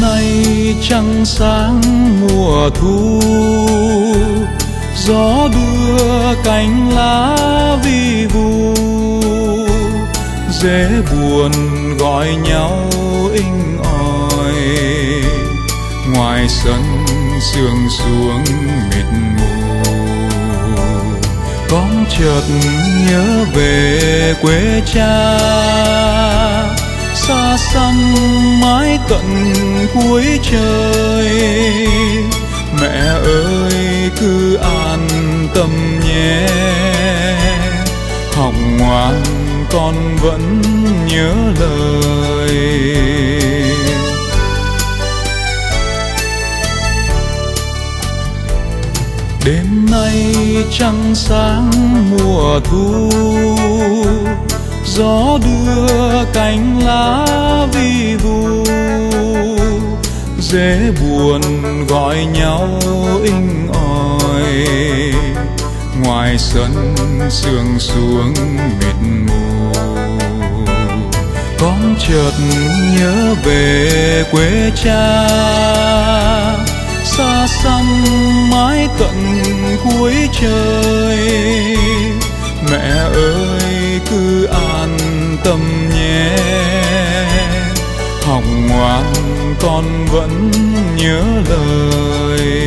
nay trăng sáng mùa thu, gió đưa cánh lá vi vu, dễ buồn gọi nhau inh ỏi. Ngoài sân sương xuống mịt mù, con chợt nhớ về quê cha. Xa xăm mái tận cuối trời, mẹ ơi cứ an tâm nhé. Học ngoan con vẫn nhớ lời. Đêm nay trăng sáng mùa thu, gió đưa cánh lá vi vu, dễ buồn gọi nhau inh ỏi. Ngoài sân sương xuống mịt mù, con chợt nhớ về quê cha. Xa xăm mái tận cuối trời, mẹ ơi cứ an tâm nhé. Học ngoan con vẫn nhớ lời.